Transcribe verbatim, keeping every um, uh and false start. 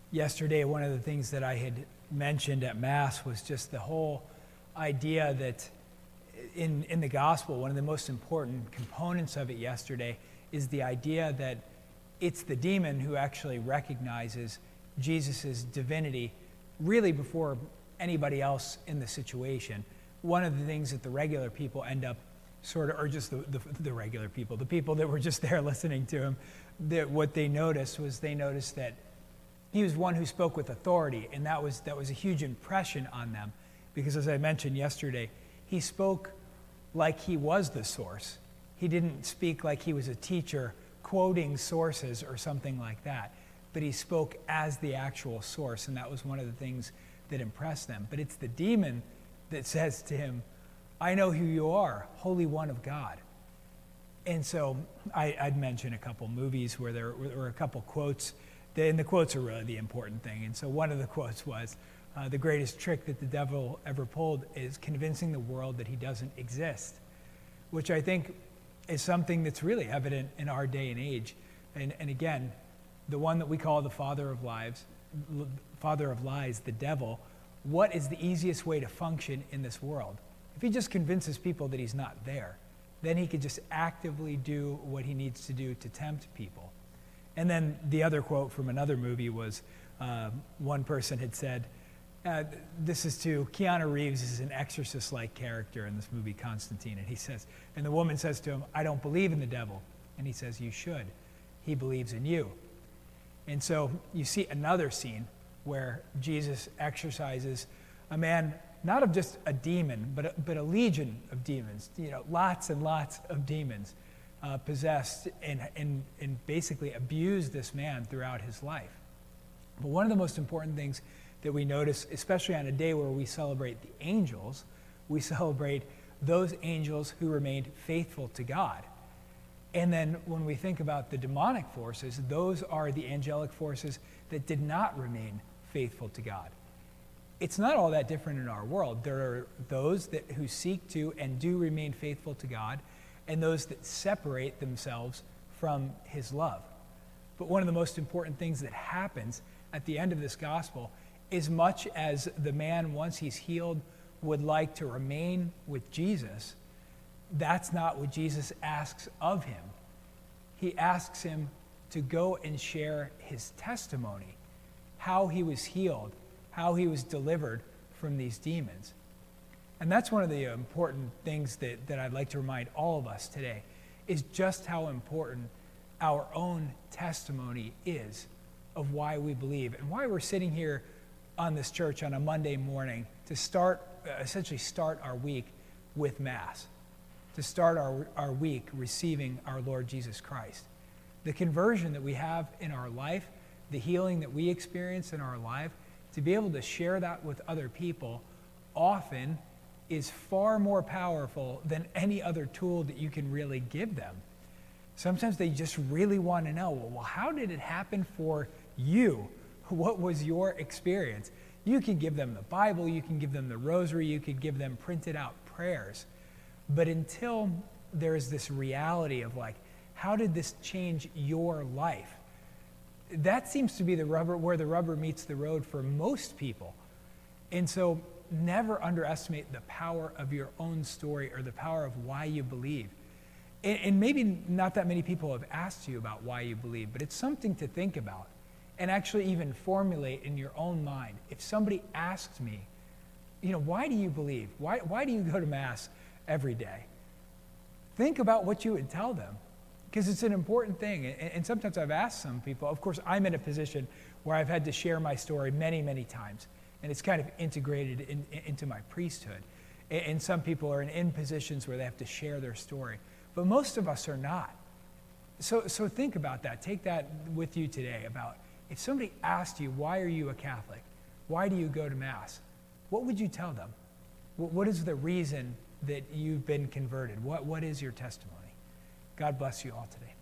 Yesterday, one of the things that I had mentioned at Mass was just the whole idea that in, in the gospel, one of the most important components of it yesterday is the idea that it's the demon who actually recognizes Jesus' divinity really before anybody else in the situation. One of the things that the regular people end up sort of, or just the, the, the regular people, the people that were just there listening to him, that what they noticed was they noticed that he was one who spoke with authority, and that was that was a huge impression on them, because as I mentioned yesterday, he spoke like he was the source. He didn't speak like he was a teacher quoting sources or something like that, but he spoke as the actual source, and that was one of the things that impressed them. But it's the demon that says to him, "I know who you are, Holy One of God." And so I, I'd mention a couple movies where there were a couple quotes, and the quotes are really the important thing. And so one of the quotes was, uh, the greatest trick that the devil ever pulled is convincing the world that he doesn't exist, which I think is something that's really evident in our day and age. And, and again, the one that we call the father of lies, father of lies, the devil, what is the easiest way to function in this world? If he just convinces people that he's not there, then he could just actively do what he needs to do to tempt people. And then the other quote from another movie was, uh, one person had said, uh, this is to Keanu Reeves is an exorcist-like character in this movie, Constantine. And he says, and the woman says to him, "I don't believe in the devil." And he says, "You should. He believes in you." And so you see another scene where Jesus exorcises a man, not of just a demon, but a, but a legion of demons, you know, lots and lots of demons uh, possessed and, and, and basically abused this man throughout his life. But one of the most important things that we notice, especially on a day where we celebrate the angels, we celebrate those angels who remained faithful to God. And then when we think about the demonic forces, those are the angelic forces that did not remain faithful to God. It's not all that different in our world. There are those that who seek to and do remain faithful to God, and those that separate themselves from his love. But one of the most important things that happens at the end of this gospel, as much as the man, once he's healed, would like to remain with Jesus, that's not what Jesus asks of him. He asks him to go and share his testimony, how he was healed, how he was delivered from these demons. And that's one of the important things that, that I'd like to remind all of us today, is just how important our own testimony is of why we believe and why we're sitting here on this church on a Monday morning to start, uh, essentially start our week with Mass, to start our, our week receiving our Lord Jesus Christ. The conversion that we have in our life, the healing that we experience in our life, to be able to share that with other people often is far more powerful than any other tool that you can really give them. Sometimes they just really want to know, well, how did it happen for you? What was your experience? You can give them the Bible, you can give them the rosary, you could give them printed out prayers. But until there's this reality of like, how did this change your life? That seems to be the rubber, where the rubber meets the road for most people. And so never underestimate the power of your own story or the power of why you believe. And, and maybe not that many people have asked you about why you believe, but it's something to think about and actually even formulate in your own mind. If somebody asks me, you know, why do you believe? Why, why do you go to Mass every day? Think about what you would tell them, because it's an important thing. And, and sometimes I've asked some people, of course, I'm in a position where I've had to share my story many, many times, and it's kind of integrated in, in, into my priesthood. And, and some people are in, in positions where they have to share their story, but most of us are not. So, so think about that. Take that with you today about if somebody asked you, why are you a Catholic? Why do you go to Mass? What would you tell them? What, what is the reason that you've been converted? What, what is your testimony? God bless you all today.